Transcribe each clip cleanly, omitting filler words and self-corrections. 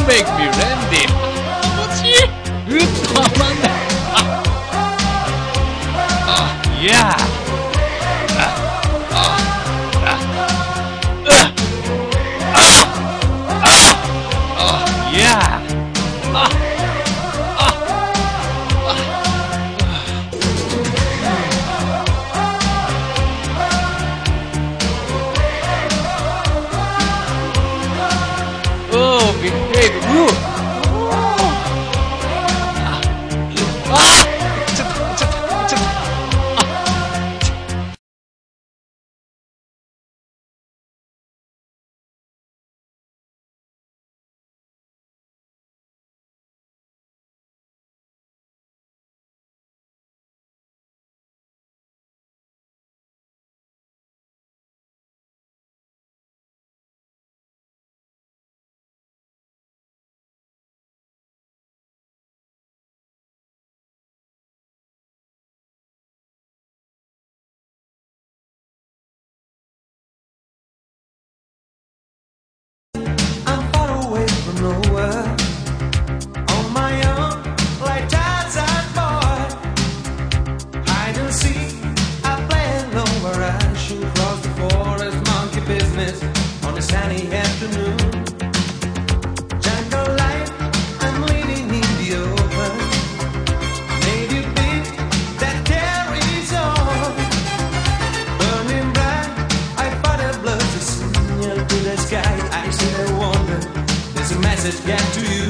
make me Randy. 気持ちいい。たまんない。Yeah. Yeah. Oh, big baby. On a sunny afternoon, jungle life, I'm living in the open. Maybe a beat that carries on, burning bright. I thought a blood to signal to the sky. I still wonder, there's a message get to you.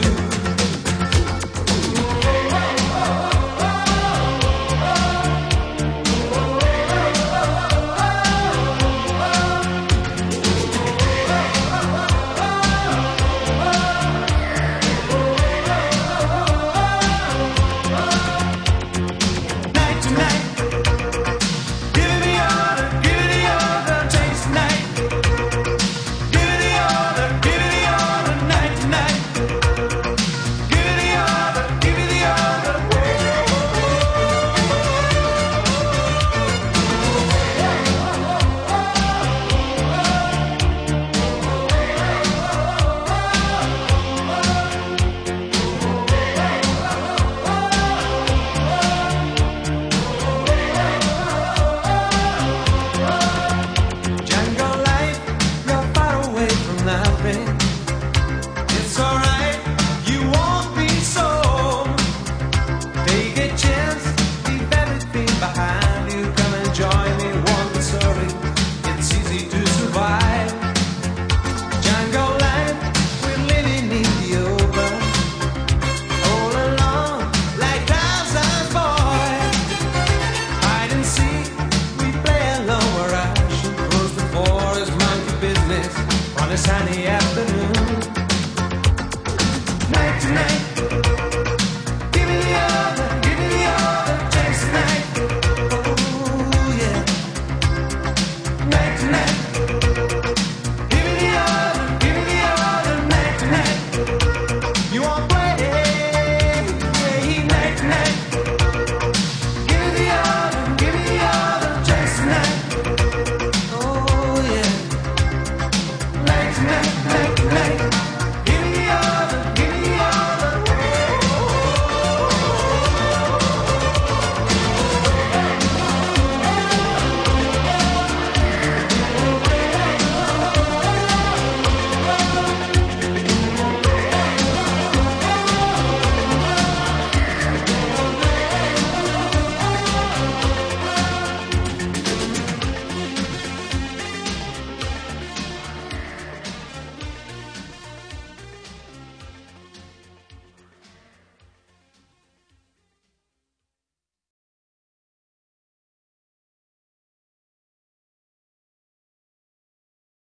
It's alright, you won't be sold. Take a chance, leave everything behind you. Come and join me, won't be sorry. It's easy to survive. Jungle life, we're living in the open. All alone, like Tarzan's boy. Hide and seek, we play alone where I should close the forest, monkey business on a sunny afternoon. Night to night.